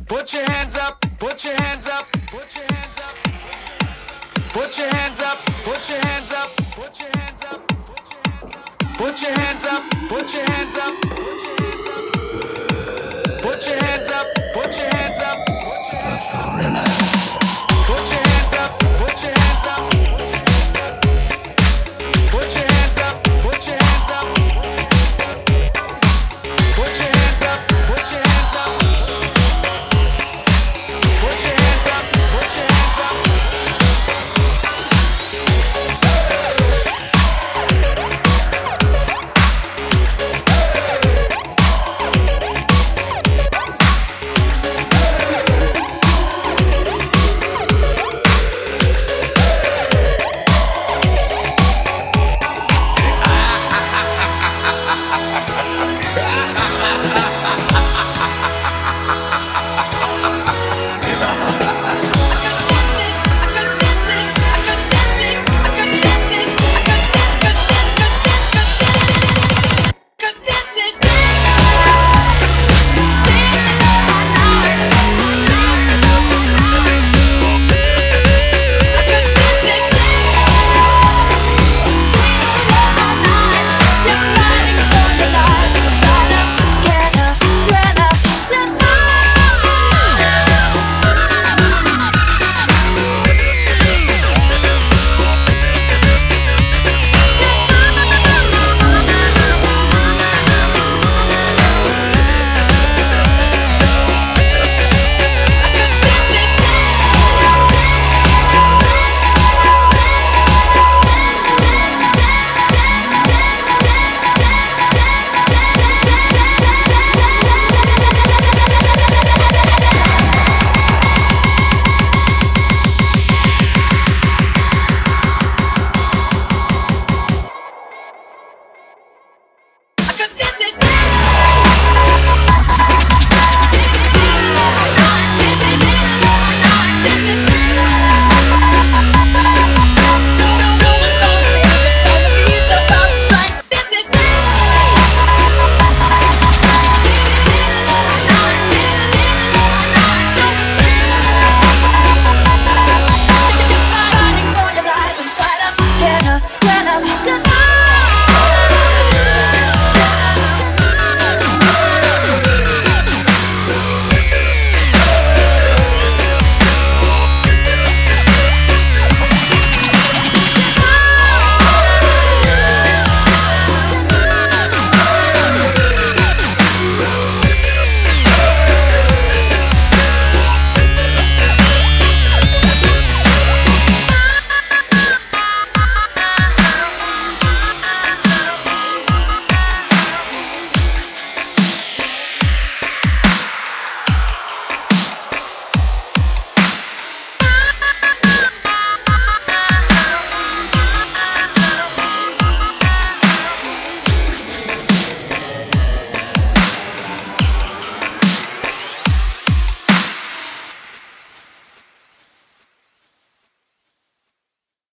Put your hands up, put your hands up, put your hands up, put your hands up, put your hands up, put your hands up, put your hands up, put your hands up, put your hands up, put your hands up, put your